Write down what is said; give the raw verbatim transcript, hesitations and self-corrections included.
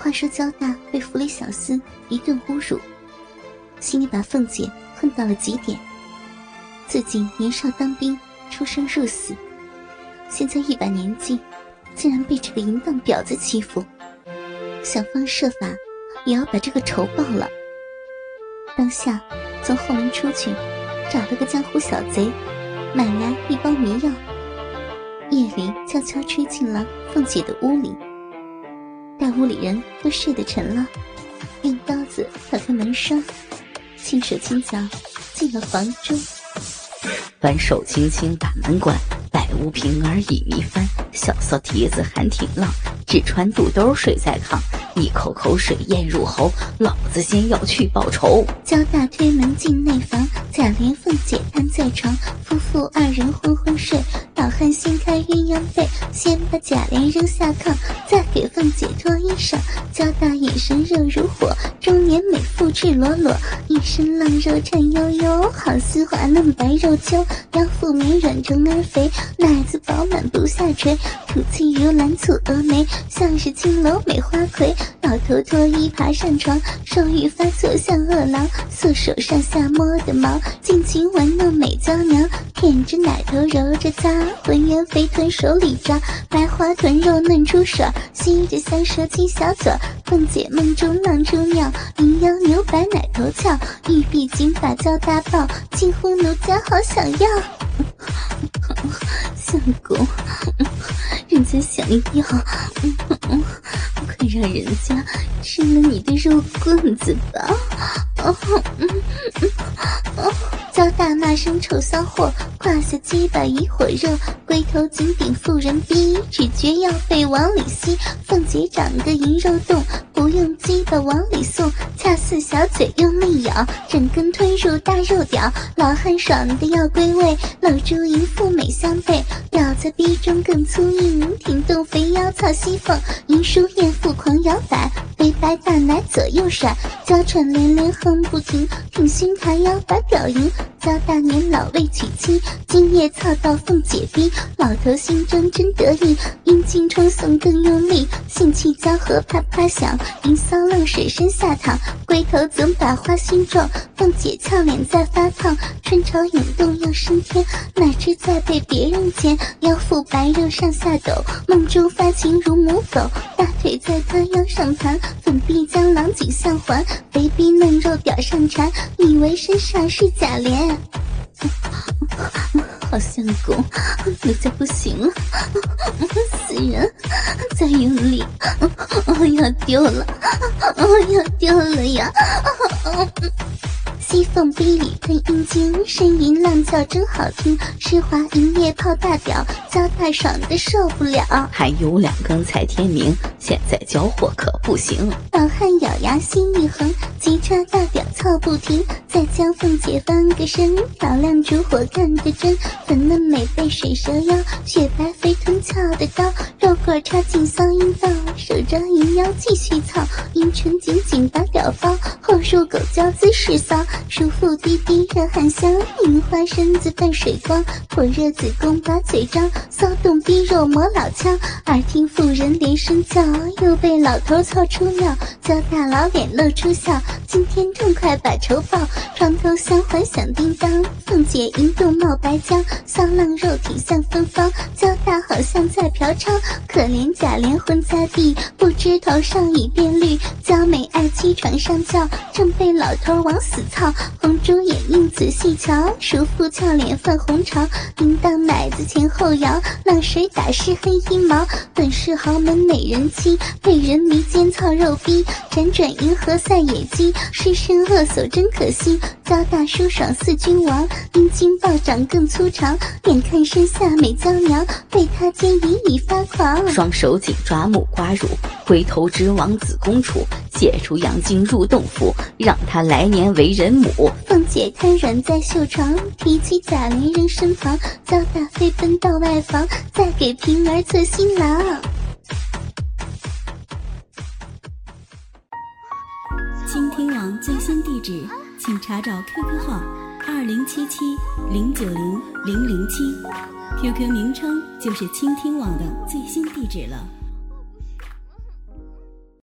话说焦大被府里小厮一顿侮辱，心里把凤姐恨到了极点。自己年少当兵，出生入死，现在一把年纪，竟然被这个淫荡婊子欺负，想方设法也要把这个仇报了。当下从后门出去，找了个江湖小贼，买来一包迷药，夜里悄悄吹进了凤姐的屋里。待屋里人都睡得沉了，用刀子挑开门栓，轻手轻脚进了房中。 反手轻轻把门关，百无平儿已迷翻，小骚蹄子还挺浪，只穿肚兜睡在炕，一口口水咽入喉，老子先要去报仇。 焦大推门进内房，贾琏凤姐瘫在床，夫妇二人昏昏睡。老汉掀开鸳鸯被，先把贾琏扔下炕，再给凤姐脱衣裳。焦大眼神热如火，中年美妇赤裸裸，一身浪肉颤悠悠，好似滑嫩白肉秋。腰腹绵软中而肥，奶子饱满不下垂，吐气如兰蹙蛾眉，像是青楼美花魁。老头脱衣爬上床，手语发作像饿狼，素手上下摸的毛，尽情玩弄美娇娘，舔着奶头揉着擦，浑圆肥臀手里抓，白花臀肉嫩出水，吸着香舌亲小嘴。凤姐梦中浪出尿，阴腰扭摆奶头翘，玉臂紧把焦大抱，近乎奴家好想要。相公，人家想要，快让人家吃了你的肉棍子吧！焦大骂声臭骚货，胯下鸡巴一火热，龟头紧顶妇人逼，只觉要被往里吸。凤姐长个银肉洞，不用鸡巴往里送，恰似小嘴用力咬，整根吞入大肉屌。老汉爽的要归位，搂住淫妇美相背，屌在逼中更粗硬，挺动肥腰操西凤，淫书艳妇狂摇摆，肥白大奶左右甩，娇喘连连哼不停，挺胸抬腰把表赢。焦大年老未娶妻，今夜操到凤姐逼，老头心中真得意，阴茎冲送更用力，性气交合啪啪响，淫骚浪水身下淌，龟头总把花心撞，凤姐俏脸在发烫，春潮涌动要升天，乃至在被别人牵，腰腹白肉上下抖，梦中发情如母狗，大腿在她腰上盘，粉臂将郎颈相环，肥逼嫩肉屌上缠，以为身上是贾琏。好相公，奴家不行了，死人，再用力，要丢了，要丢了呀！西凤逼里喷阴茎，呻吟浪叫真好听，湿滑银叶泡大屌，焦大爽的受不了。 还有两更才天明，现在交货可不行。 老汉咬牙心一横，急抓大屌操不停，再将凤姐翻个身，挑亮烛火看得真，粉嫩美背水蛇腰，雪白肥臀翘的高，肉棍插进骚阴道，手抓银腰继续操，阴唇紧紧把屌包，后入狗交姿势骚，舒服滴滴热汗香，樱花身子泛水光，火热子宫把嘴张，骚动逼肉磨老腔，耳听妇人连声叫，又被老头操出尿，焦大老脸露出笑，今天痛快把仇报，床头香环响叮当，凤姐淫动冒白浆，骚浪肉体像芬芳，焦大好像在嫖娼，可怜贾琏昏在地，不知头上已变绿，娇美爱妻床上叫，正被老头往死操，红珠眼映仔细瞧，熟妇俏脸泛红潮，淫荡奶子前后摇，浪水打湿黑阴毛，本是豪门美人妻，被人迷奸操肉逼，辗转银河赛野鸡，失身恶所真可惜，焦大舒爽似君王，阴茎暴涨更粗长，眼看身下美娇娘，被他奸淫已发狂， 双手紧抓木瓜乳，回头直往子宫处，解除阳精入洞腹，让他来年为人母。 凤姐瘫软在绣床，提起贾琏扔身旁，焦大飞奔到外房，再给平儿做新郎。 倾听网最新地址，请查找 Q Q 号二零七七零九零零零七 ，Q Q 名称就是倾听网的最新地址了。